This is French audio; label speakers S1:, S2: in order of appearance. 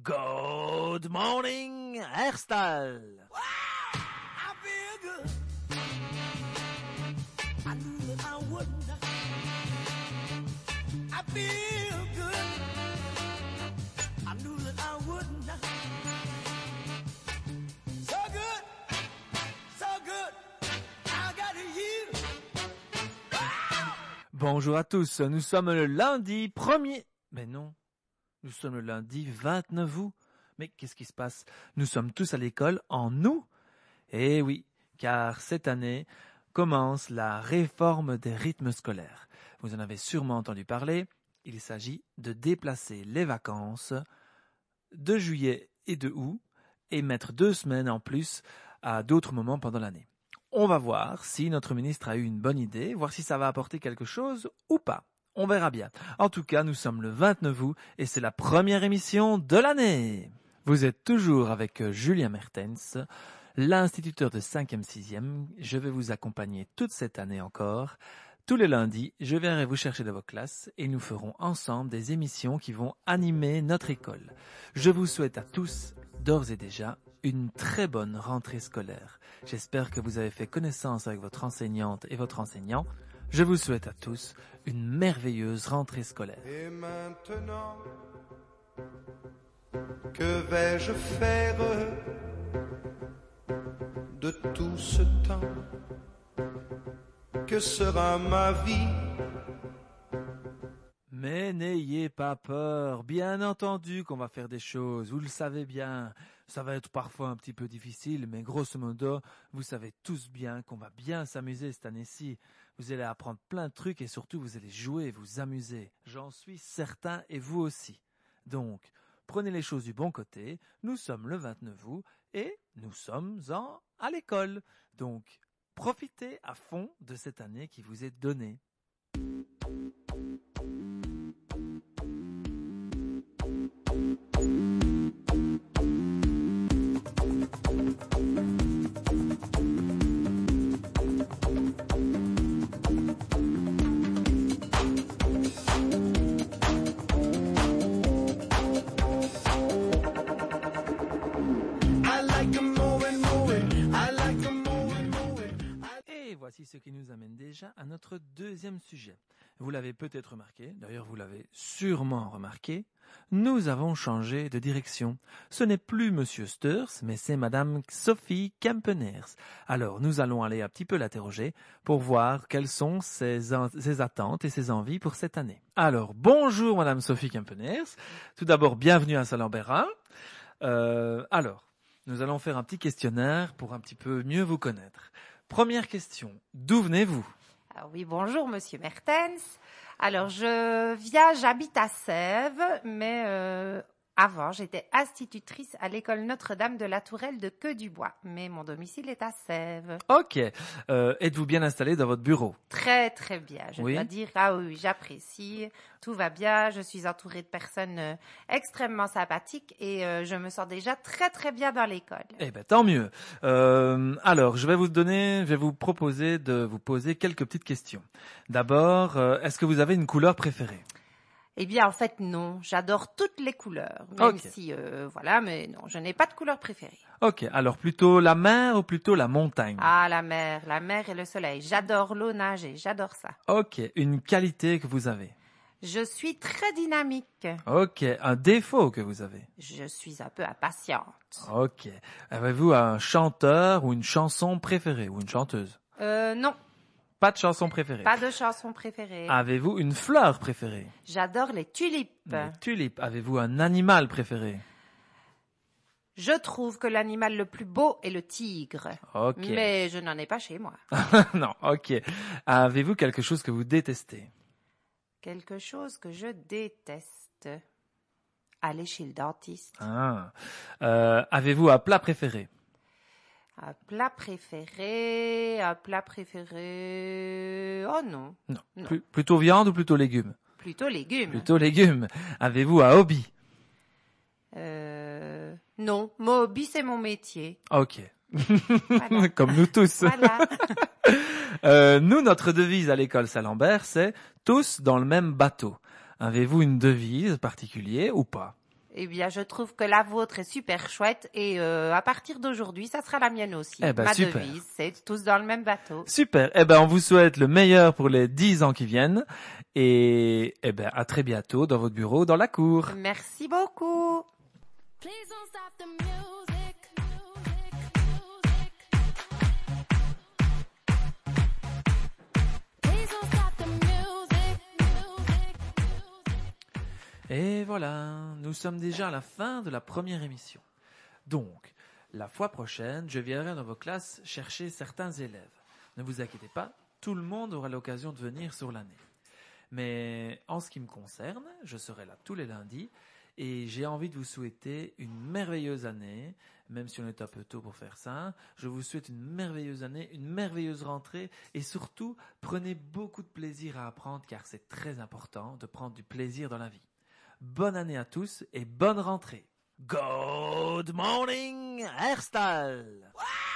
S1: Good morning, hairstyle.
S2: Wow, I feel good. I knew that I wouldn't. I feel good. I knew that I wouldn't. So good, so good. I got you. Wow.
S1: Bonjour à tous, nous sommes le lundi 1er... Mais non, nous sommes le lundi 29 août. Mais qu'est-ce qui se passe? Nous sommes tous à l'école en août. Eh oui, car cette année commence la réforme des rythmes scolaires. Vous en avez sûrement entendu parler. Il s'agit de déplacer les vacances de juillet et de août et mettre 2 semaines en plus à d'autres moments pendant l'année. On va voir si notre ministre a eu une bonne idée, voir si ça va apporter quelque chose ou pas. On verra bien. En tout cas, nous sommes le 29 août et c'est la première émission de l'année. Vous êtes toujours avec Julien Mertens, l'instituteur de 5e, 6e. Je vais vous accompagner toute cette année encore. Tous les lundis, je viendrai vous chercher dans vos classes et nous ferons ensemble des émissions qui vont animer notre école. Je vous souhaite à tous, d'ores et déjà, une très bonne rentrée scolaire. J'espère que vous avez fait connaissance avec votre enseignante et votre enseignant. Je vous souhaite à tous une merveilleuse rentrée scolaire.
S3: Et maintenant, que vais-je faire de tout ce temps? Que sera ma vie?
S1: Mais n'ayez pas peur, bien entendu qu'on va faire des choses, vous le savez bien. Ça va être parfois un petit peu difficile, mais grosso modo, vous savez tous bien qu'on va bien s'amuser cette année-ci. Vous allez apprendre plein de trucs et surtout vous allez jouer et vous amuser. J'en suis certain et vous aussi. Donc, prenez les choses du bon côté, nous sommes le 29 août et nous sommes à l'école. Donc, profitez à fond de cette année qui vous est donnée. Voici ce qui nous amène déjà à notre deuxième sujet. Vous l'avez peut-être remarqué, d'ailleurs vous l'avez sûrement remarqué, nous avons changé de direction. Ce n'est plus Monsieur Steurs, mais c'est Madame Sophie Kempeners. Alors nous allons aller un petit peu l'interroger pour voir quelles sont ses attentes et ses envies pour cette année. Alors bonjour Madame Sophie Kempeners, tout d'abord bienvenue à Saint-Lambert. Alors, nous allons faire un petit questionnaire pour un petit peu mieux vous connaître. Première question, d'où venez-vous?
S4: Oui, bonjour Monsieur Mertens. Alors j'habite à Sèvres, mais avant j'étais institutrice à l'école Notre-Dame de la Tourelle de Queue-du-Bois, mais mon domicile est à Sèvres.
S1: Ok, êtes-vous bien installé dans votre bureau?
S4: Très très bien, je
S1: Oui.
S4: dois dire. Ah oui, j'apprécie, tout va bien, je suis entourée de personnes extrêmement sympathiques et je me sens déjà très très bien dans l'école.
S1: Eh ben tant mieux. Alors, je vais vous proposer de vous poser quelques petites questions. D'abord, est-ce que vous avez une couleur préférée?
S4: Eh bien, en fait, non. J'adore toutes les couleurs. Même
S1: Ok.
S4: si, mais non, je n'ai pas de couleur préférée.
S1: Ok, alors plutôt la mer ou plutôt la montagne?
S4: Ah, la mer et le soleil. J'adore l'eau, nager, j'adore ça.
S1: Ok, une qualité que vous avez?
S4: Je suis très dynamique.
S1: Ok, un défaut que vous avez?
S4: Je suis un peu impatiente.
S1: Ok, avez-vous un chanteur ou une chanson préférée ou une chanteuse?
S4: Non,
S1: Pas de chanson préférée?
S4: pas de chanson préférée.
S1: Avez-vous une fleur préférée?
S4: J'adore les tulipes.
S1: Les tulipes. Avez-vous un animal préféré?
S4: Je trouve que l'animal le plus beau est le tigre.
S1: Ok.
S4: Mais je n'en ai pas chez moi.
S1: Non, ok. Avez-vous quelque chose que vous détestez?
S4: Quelque chose que je déteste. Aller chez le dentiste.
S1: Ah. Avez-vous un plat préféré?
S4: Un plat préféré. Oh non.
S1: Non.
S4: Non.
S1: Plutôt viande ou plutôt légumes?
S4: Plutôt légumes.
S1: Plutôt légumes. Avez-vous un hobby?
S4: Non. Mon hobby, c'est mon métier.
S1: Ok.
S4: Voilà.
S1: Comme nous tous.
S4: Voilà.
S1: Nous, notre devise à l'école Saint-Lambert, c'est tous dans le même bateau. Avez-vous une devise particulière ou pas?
S4: Eh bien, je trouve que la vôtre est super chouette et à partir d'aujourd'hui, ça sera la mienne aussi.
S1: Eh ben,
S4: Ma
S1: super.
S4: devise, c'est tous dans le même bateau.
S1: Super. On vous souhaite le meilleur pour les 10 ans qui viennent. Et à très bientôt dans votre bureau, dans la cour.
S4: Merci beaucoup.
S2: Please don't stop the music. Please don't stop the music.
S1: Et voilà, nous sommes déjà à la fin de la première émission. Donc, la fois prochaine, je viendrai dans vos classes chercher certains élèves. Ne vous inquiétez pas, tout le monde aura l'occasion de venir sur l'année. Mais en ce qui me concerne, je serai là tous les lundis et j'ai envie de vous souhaiter une merveilleuse année, même si on est un peu tôt pour faire ça. Je vous souhaite une merveilleuse année, une merveilleuse rentrée et surtout, prenez beaucoup de plaisir à apprendre car c'est très important de prendre du plaisir dans la vie. Bonne année à tous et bonne rentrée. Good morning, hairstyle.